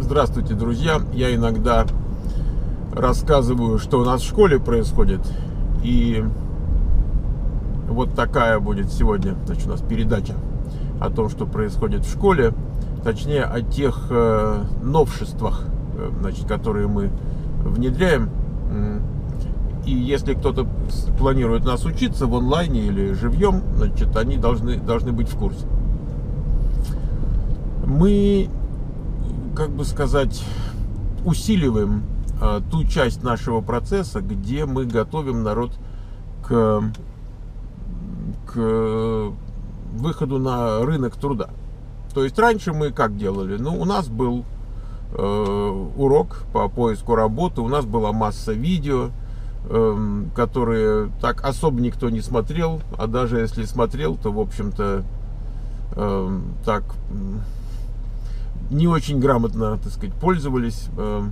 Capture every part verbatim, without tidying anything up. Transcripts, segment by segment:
Здравствуйте, друзья! Я иногда рассказываю, что у нас в школе происходит. И вот такая будет сегодня, значит, у нас передача о том, что происходит в школе. Точнее, о тех э, новшествах, э, значит, которые мы внедряем. И если кто-то планирует нас учиться в онлайне или живьем, значит, они должны, должны быть в курсе. Мы, как бы сказать, усиливаем а, ту часть нашего процесса, где мы готовим народ к, к выходу на рынок труда. То есть раньше мы как делали? Ну, у нас был э, урок по поиску работы, у нас была масса видео, э, которые так особо никто не смотрел, а даже если смотрел, то, в общем-то, э, так не очень грамотно, так сказать, пользовались.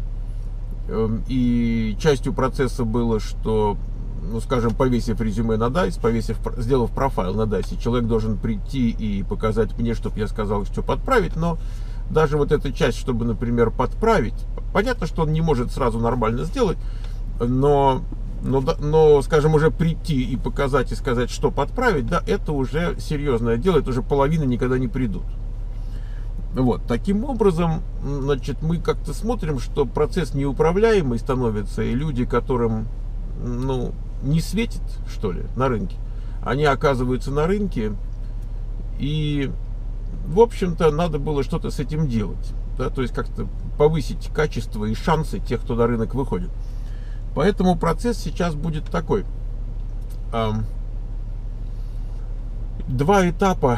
И частью процесса было, что, ну, скажем, повесив резюме на дайс, повесив, сделав профайл на дайсе, человек должен прийти и показать мне, чтобы я сказал, что подправить. Но даже вот эта часть, чтобы, например, подправить, понятно, что он не может сразу нормально сделать, но, но, но скажем, уже прийти и показать и сказать, что подправить, да, это уже серьезное дело, это уже половина никогда не придут. Вот, таким образом, значит, мы как-то смотрим, что процесс неуправляемый становится, и люди, которым, ну, не светит, что ли, на рынке, они оказываются на рынке, и, в общем-то, надо было что-то с этим делать, да, то есть как-то повысить качество и шансы тех, кто на рынок выходит. Поэтому процесс сейчас будет такой. Два этапа,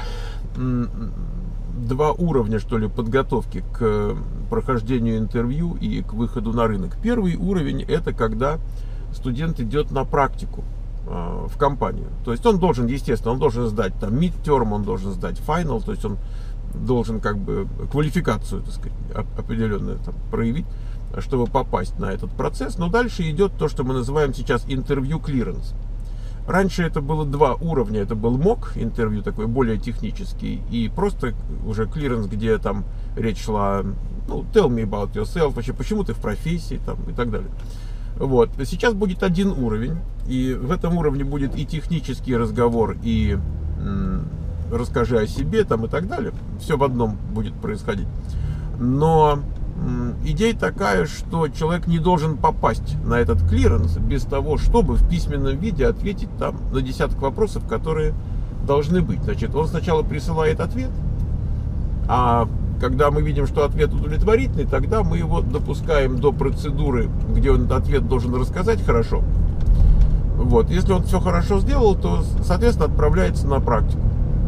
два уровня, что ли, подготовки к прохождению интервью и к выходу на рынок. Первый уровень — это когда студент идет на практику э, в компанию. То есть он должен, естественно, он должен сдать там midterm, он должен сдать final, то есть он должен как бы квалификацию, так сказать, определенную там проявить, чтобы попасть на этот процесс. Но дальше идет то, что мы называем сейчас интервью клиренс. Раньше это было два уровня. Это был мок интервью, такой более технический, и просто уже клиренс, где там речь шла, ну, tell me about yourself, вообще, почему ты в профессии, там, и так далее. Вот. Сейчас будет один уровень, и в этом уровне будет и технический разговор, и м, расскажи о себе, там, и так далее. Все в одном будет происходить. Но идея такая, что человек не должен попасть на этот клиренс без того, чтобы в письменном виде ответить там на десяток вопросов, которые должны быть. Значит, он сначала присылает ответ, а когда мы видим, что ответ удовлетворительный, тогда мы его допускаем до процедуры, где он этот ответ должен рассказать хорошо. Вот. Если он все хорошо сделал, то, соответственно, отправляется на практику.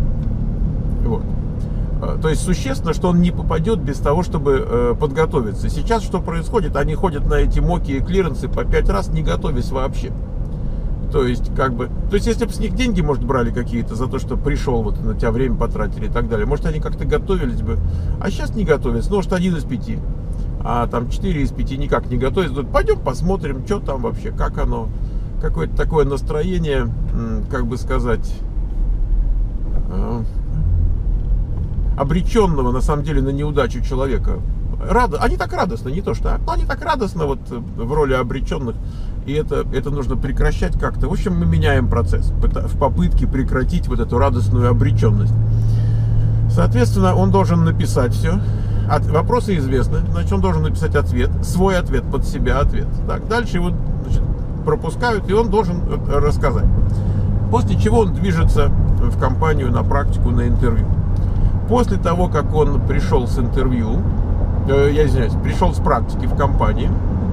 Вот. То есть существенно, что он не попадет без того, чтобы э, подготовиться. Сейчас что происходит? Они ходят на эти моки и клиренсы по пять раз, не готовясь вообще. То есть, как бы, то есть, если бы с них деньги, может, брали какие-то за то, что пришел, вот на тебя время потратили и так далее, может, они как-то готовились бы. А сейчас не готовятся. Ну, может, один из пяти, а там четыре из пяти никак не готовятся. Пойдем посмотрим, что там вообще, как оно, какое-то такое настроение, как бы сказать, э, обреченного, на самом деле, на неудачу человека. Рад... Они так радостно, не то что, а? Они так радостно вот в роли обреченных, и это, это нужно прекращать как-то. В общем, мы меняем процесс в попытке прекратить вот эту радостную обреченность. Соответственно, он должен написать все. От... Вопросы известны, значит, он должен написать ответ, свой ответ, под себя ответ. Так, дальше его, значит, пропускают, и он должен рассказать. После чего он движется в компанию на практику, на интервью. После того, как он пришел с интервью, э, я извиняюсь, пришел с практики в компании,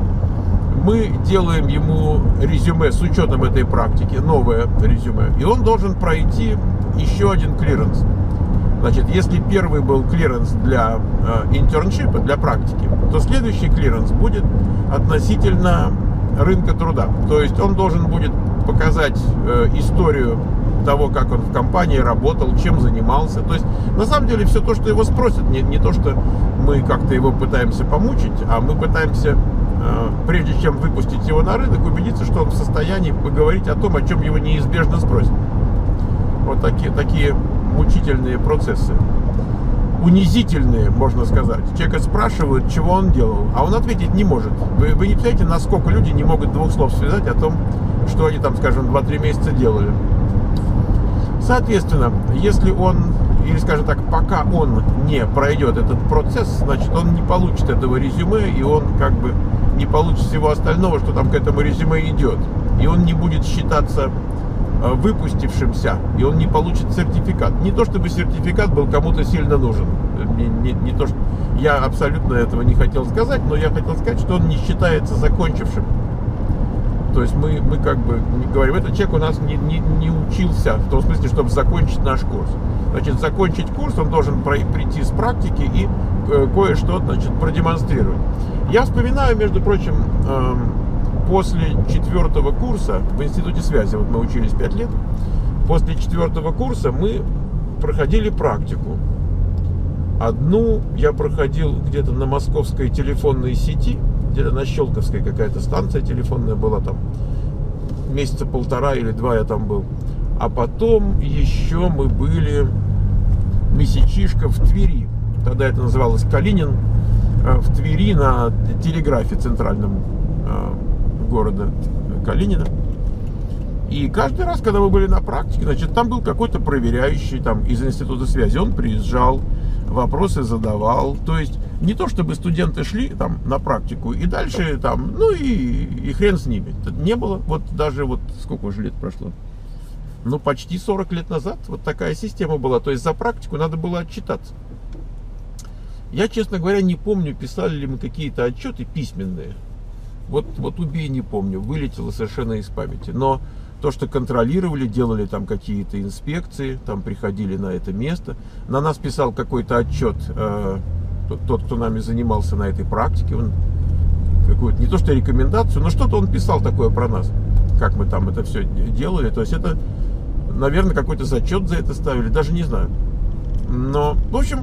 мы делаем ему резюме с учетом этой практики, новое резюме, и он должен пройти еще один клиренс. Значит, если первый был клиренс для э, интерншипа, для практики, то следующий клиренс будет относительно рынка труда. То есть он должен будет показать э, историю того, как он в компании работал, чем занимался. То есть, на самом деле, все то, что его спросят, не, не то, что мы как-то его пытаемся помучить, а мы пытаемся, э, прежде чем выпустить его на рынок, убедиться, что он в состоянии поговорить о том, о чем его неизбежно спросят. Вот такие, такие мучительные процессы. унизительные, можно сказать. Человека спрашивают, чего он делал, а он ответить не может. Вы, вы не представляете, насколько люди не могут двух слов связать о том, что они там, скажем, два-три месяца делали. Соответственно, если он, или, скажем так, пока он не пройдет этот процесс, значит, он не получит этого резюме, и он как бы не получит всего остального, что там к этому резюме идет. И он не будет считаться выпустившимся, и он не получит сертификат. Не то чтобы сертификат был кому-то сильно нужен. Не, не, не то, что я абсолютно этого не хотел сказать, но я хотел сказать, что он не считается закончившим. То есть мы, мы как бы говорим, этот человек у нас не, не, не учился, в том смысле, чтобы закончить наш курс. Значит, закончить курс он должен прийти с практики и э, кое-что, значит, продемонстрировать. Я вспоминаю, между прочим, э, после четвертого курса в Институте связи, вот мы учились пять лет, после четвертого курса мы проходили практику. Одну я проходил где-то на московской телефонной сети, где-то на Щелковской какая-то станция телефонная была там, месяца полтора или два я там был. А потом еще мы были месячишко в Твери, тогда это называлось Калинин, в Твери на телеграфе центральном города Калинина. И каждый раз, когда мы были на практике, значит, там был какой-то проверяющий там из Института связи, он приезжал, вопросы задавал. То есть не то чтобы студенты шли там на практику и дальше там, ну и, и хрен с ними. Не было. Вот даже вот сколько уже лет прошло? Ну, почти сорок лет назад вот такая система была. То есть за практику надо было отчитаться. Я, честно говоря, не помню, писали ли мы какие-то отчеты письменные. Вот, вот убей, не помню, вылетело совершенно из памяти. Но то, что контролировали, делали там какие-то инспекции, там приходили на это место. На нас писал какой-то отчет э, тот, тот, кто нами занимался на этой практике. Он какую-то, не то что рекомендацию, но что-то он писал такое про нас. Как мы там это все делали. То есть это, наверное, какой-то зачет за это ставили, даже не знаю. Но, в общем...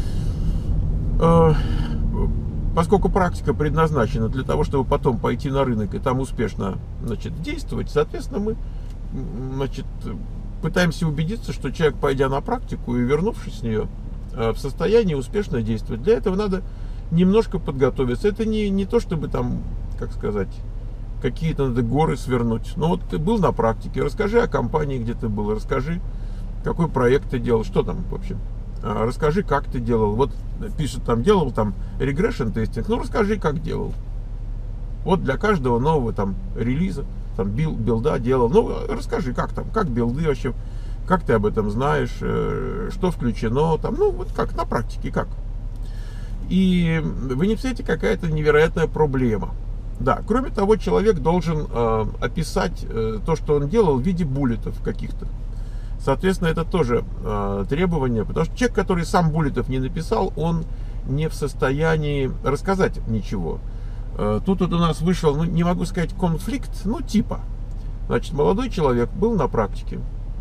Э, Поскольку практика предназначена для того, чтобы потом пойти на рынок и там успешно, значит, действовать, соответственно, мы, значит, пытаемся убедиться, что человек, пойдя на практику и вернувшись с нее, в состоянии успешно действовать. Для этого надо немножко подготовиться. Это не, не то, чтобы там, как сказать, какие-то надо горы свернуть. Но вот ты был на практике, расскажи о компании, где ты был, расскажи, какой проект ты делал, что там вообще. Расскажи, как ты делал. Вот пишет там, делал там regression тестинг. Ну, расскажи, как делал. Вот для каждого нового там релиза, там бил, билда делал. Ну, расскажи, как там, как билды вообще, как ты об этом знаешь, что включено там. Ну, вот как, на практике, как. И вы не представляете, какая-то невероятная проблема. Да, кроме того, человек должен э, описать э, то, что он делал в виде буллетов каких-то. Соответственно, это тоже э, требование, потому что человек, который сам буллетов не написал, он не в состоянии рассказать ничего. Э, тут вот у нас вышел, ну, не могу сказать конфликт, ну, типа. Значит, молодой человек был на практике,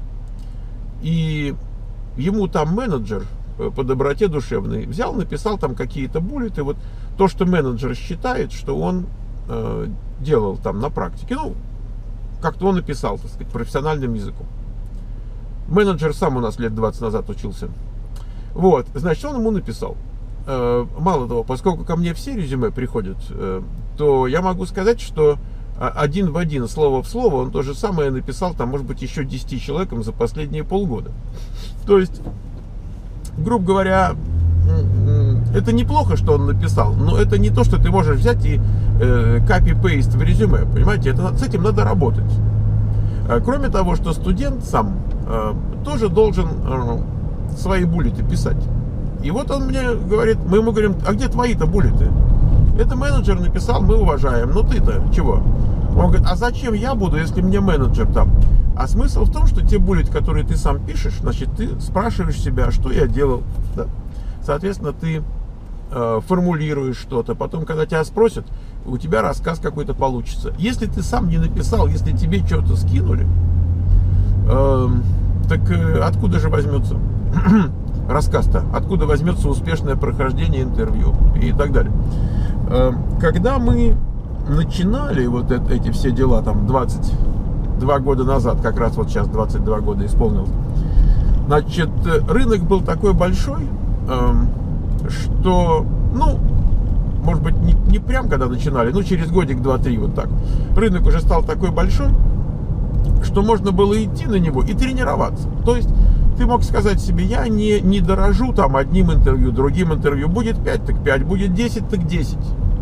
и ему там менеджер по доброте душевной взял, написал там какие-то буллеты, вот то, что менеджер считает, что он э, делал там на практике, ну, как-то он написал, так сказать, профессиональным языком. Менеджер сам у нас лет двадцать назад учился. Вот, значит, он ему написал. Мало того, поскольку ко мне все резюме приходят, то я могу сказать, что один в один, слово в слово, он то же самое написал, там, может быть, еще десяти человекам за последние полгода. То есть, грубо говоря, это неплохо, что он написал, но это не то, что ты можешь взять и копи-пейст в резюме, понимаете, это, с этим надо работать. Кроме того, что студент сам э, тоже должен э, свои буллеты писать. И вот он мне говорит, мы ему говорим, а где твои-то буллеты? Это менеджер написал, мы уважаем, но ты-то чего? Он говорит, а зачем я буду, если мне менеджер там? А смысл в том, что те буллеты, которые ты сам пишешь, значит, ты спрашиваешь себя, что я делал. Да? Соответственно, ты э, формулируешь что-то, потом, когда тебя спросят, у тебя рассказ какой-то получится. Если ты сам не написал, если тебе что-то скинули, э, так э, откуда же возьмется рассказ-то? Откуда возьмется успешное прохождение интервью и так далее? Э, когда мы начинали вот это, эти все дела, там, двадцать два года назад, как раз вот сейчас двадцать два года исполнилось, значит, рынок был такой большой, что, ну, может быть, не, не прям когда начинали, но через годик, два-три, вот так. Рынок уже стал такой большой, что можно было идти на него и тренироваться. То есть ты мог сказать себе: я не, не дорожу там одним интервью, другим интервью. Будет пять, так пять, будет десять, так десять.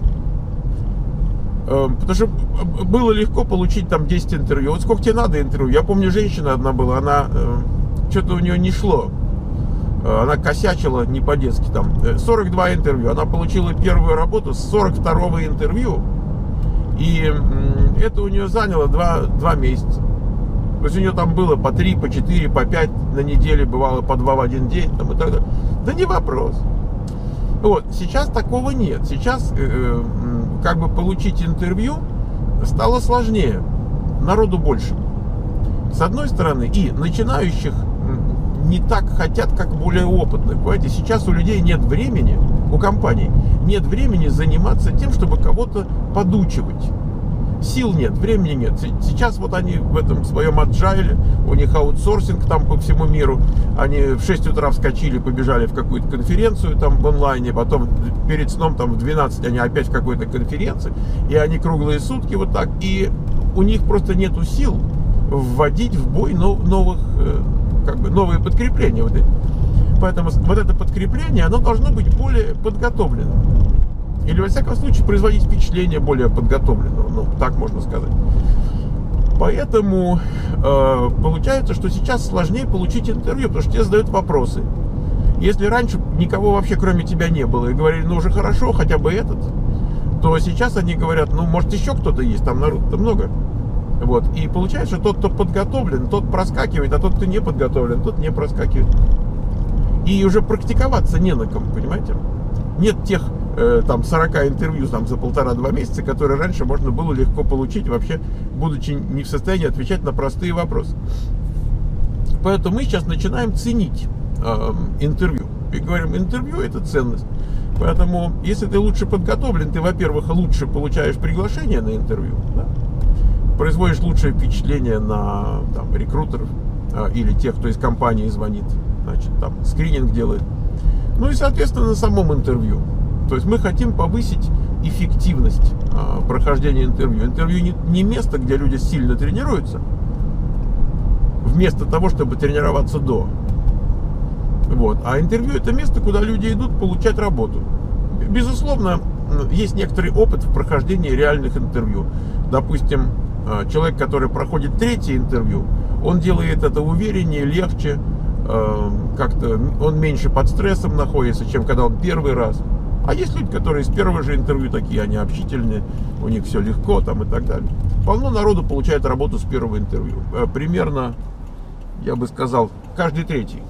Потому что было легко получить там десять интервью. Вот сколько тебе надо интервью? Я помню, женщина одна была, она, что-то у нее не шло. Она косячила не по-детски там. сорок два интервью. Она получила первую работу с сорок второго интервью. И это у нее заняло два месяца. То есть у нее там было по три, по четыре, по пять на неделе, бывало по два в один день, там, и так далее. Да не вопрос. Вот, сейчас такого нет. Сейчас э, как бы получить интервью стало сложнее. Народу больше. С одной стороны, и начинающих не так хотят, как более опытных. Понимаете, сейчас у людей нет времени, у компаний нет времени заниматься тем, чтобы кого-то подучивать. Сил нет, времени нет. Сейчас вот они в этом своем аджайле, у них аутсорсинг там по всему миру. Они в шесть утра вскочили, побежали в какую-то конференцию там в онлайне, потом перед сном там в двенадцать они опять в какой-то конференции, и они круглые сутки вот так. И у них просто нету сил вводить в бой новых, как бы, новые подкрепления. Вот эти. Поэтому вот это подкрепление, оно должно быть более подготовлено. Или, во всяком случае, производить впечатление более подготовленного, ну, так можно сказать. Поэтому э, получается, что сейчас сложнее получить интервью, потому что тебе задают вопросы. Если раньше никого вообще кроме тебя не было, и говорили: ну, уже хорошо, хотя бы этот, то сейчас они говорят: ну, может, еще кто-то есть, там народу-то много. Вот. И получается, что тот, кто подготовлен, тот проскакивает, а тот, кто не подготовлен, тот не проскакивает. И уже практиковаться не на ком, понимаете? Нет тех там сорок интервью там, за полтора-два месяца, которые раньше можно было легко получить, вообще будучи не в состоянии отвечать на простые вопросы. Поэтому мы сейчас начинаем ценить э, интервью. И говорим: интервью — это ценность. Поэтому, если ты лучше подготовлен, ты, во-первых, лучше получаешь приглашение на интервью, да? Производишь лучшее впечатление на там, рекрутеров э, или тех, кто из компании звонит, значит, там скрининг делает. Ну и, соответственно, на самом интервью. То есть мы хотим повысить эффективность а, прохождения интервью. Интервью не, не место, где люди сильно тренируются, вместо того, чтобы тренироваться до. Вот. А интервью — это место, куда люди идут получать работу. Безусловно, есть некоторый опыт в прохождении реальных интервью. Допустим, человек, который проходит третье интервью, он делает это увереннее, легче, как-то он меньше под стрессом находится, чем когда он первый раз. А есть люди, которые с первого же интервью такие, они общительные, у них все легко там и так далее. Полно народу получает работу с первого интервью. Примерно, я бы сказал, каждый третий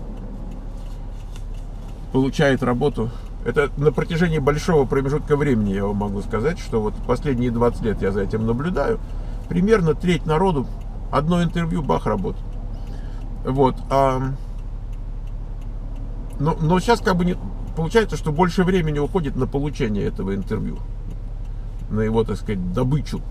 получает работу. Это на протяжении большого промежутка времени, я вам могу сказать, что вот последние двадцать лет я за этим наблюдаю. Примерно треть народу, одно интервью, бах, работа. Вот. А, но, но сейчас как бы не... Получается, что больше времени уходит на получение этого интервью, на его, так сказать, добычу.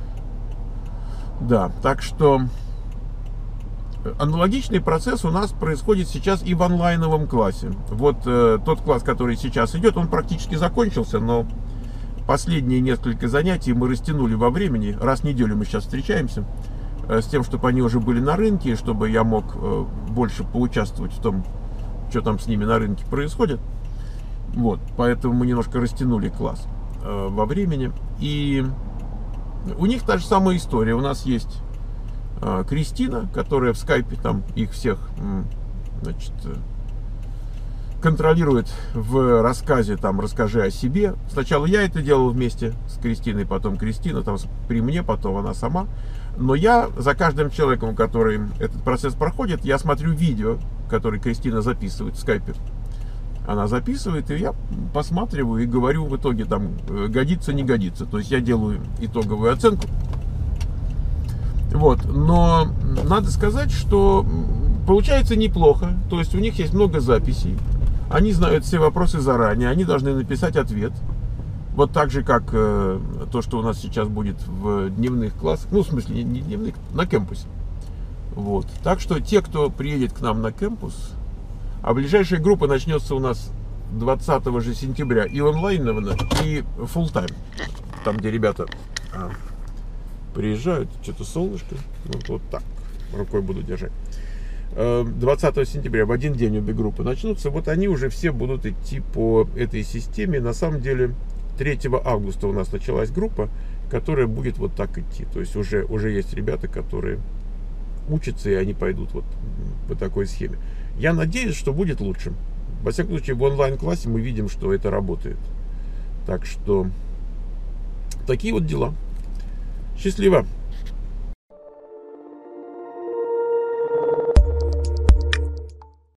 Да, так что аналогичный процесс у нас происходит сейчас и в онлайновом классе. Вот э, тот класс, который сейчас идет, он практически закончился, но последние несколько занятий мы растянули во времени. Раз в неделю мы сейчас встречаемся, э, с тем, чтобы они уже были на рынке, чтобы я мог э, больше поучаствовать в том, что там с ними на рынке происходит. Вот, поэтому мы немножко растянули класс э, во времени. И у них та же самая история. У нас есть э, Кристина, которая в скайпе там их всех э, значит, э, контролирует в рассказе, там, расскажи о себе. Сначала я это делал вместе с Кристиной, потом Кристина там при мне, потом она сама. Но я за каждым человеком, который этот процесс проходит, я смотрю видео, которое Кристина записывает в скайпе. Она записывает, и я посматриваю и говорю в итоге, там, годится, не годится. То есть я делаю итоговую оценку. Вот. Но надо сказать, что получается неплохо. То есть у них есть много записей. Они знают все вопросы заранее. Они должны написать ответ. Вот так же, как э, то, что у нас сейчас будет в дневных классах. Ну, в смысле, не дневных, на кампусе. Вот. Так что те, кто приедет к нам на кампус... А ближайшая группа начнется у нас двадцатого же сентября и онлайновано, и фулл-тайм. Там, где ребята а, приезжают, что-то солнышко, вот, вот так, рукой буду держать. двадцатого сентября в один день обе группы начнутся. Вот они уже все будут идти по этой системе. На самом деле третьего августа у нас началась группа, которая будет вот так идти. То есть уже, уже есть ребята, которые учатся, и они пойдут вот по такой схеме. Я надеюсь, что будет лучше. Во всяком случае, в онлайн-классе мы видим, что это работает. Так что такие вот дела. Счастливо!